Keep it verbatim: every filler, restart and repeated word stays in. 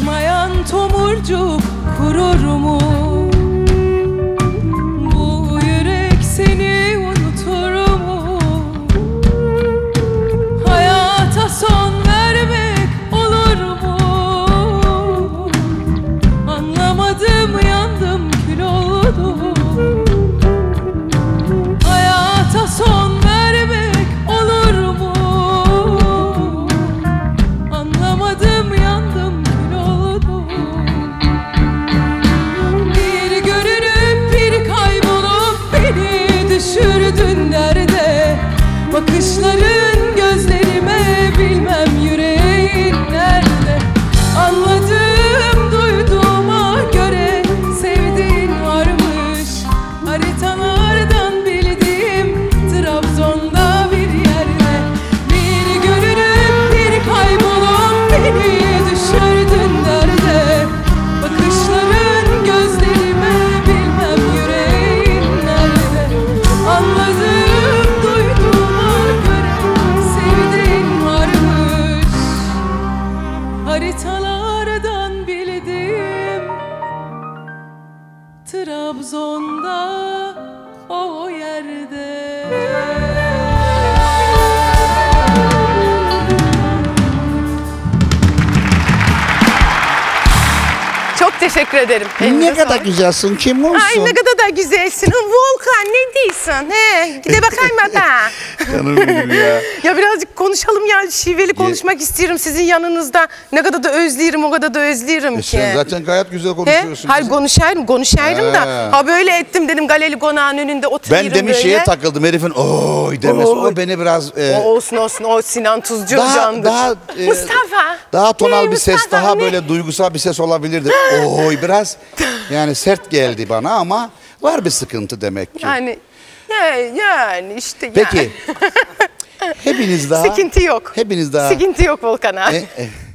Uçmayan tomurcuk kurur mu? Bu yürek seni unutur mu? Hayata son vermek olur mu? Anlamadım, yandım, kül oldum. Hayata son vermek olur mu? Anlamadım, yandım, kül oldum. Bir görünüp bir kaybolup beni düşürdün nerede? Bakışların gözlerime, bilmem yüreğin nerede? Anladım, duyduğuma göre sevdiğin varmış. Haritalardan bildiğim Trabzon'da bir yerde. Bir görünüp bir kaybolup beni düşürdün nerede? Bakışların gözlerime, bilmem yüreğin nerede? Anladım, duyduğuma göre sevdiğin varmış. Haritalardan bildim Trabzon'da o yerde. Çok teşekkür ederim. Ne kadar güzelsin, kim olsun? Ay ne kadar da güzelsin. Volkan, ne diyorsun? He, gide bakayım hadi. Canım benim ya. Ya birazcık konuşalım ya. Şiveli konuşmak istiyorum sizin yanınızda. Ne kadar da özlerim, o kadar da özlerim E ki. sen zaten gayet güzel He? konuşuyorsun. Hayır kızım. konuşayım, konuşayım He. da. Ha böyle ettim dedim, Galeli Konağı'nın önünde oturuyorum Ben demin böyle. şeye takıldım, herifin oy demesi. Oy. O beni biraz... e, O olsun olsun, o Sinan Tuzcu daha, candır. daha, e, Mustafa. daha tonal Ne, bir ses, Mustafa, daha ne? böyle duygusal bir ses olabilirdi. Oy biraz yani sert geldi bana ama var bir sıkıntı demek ki. Yani, yani, yani işte yani. Peki, hepiniz daha... Sıkıntı yok. Hepiniz daha... Sıkıntı yok Volkan abi. E, e,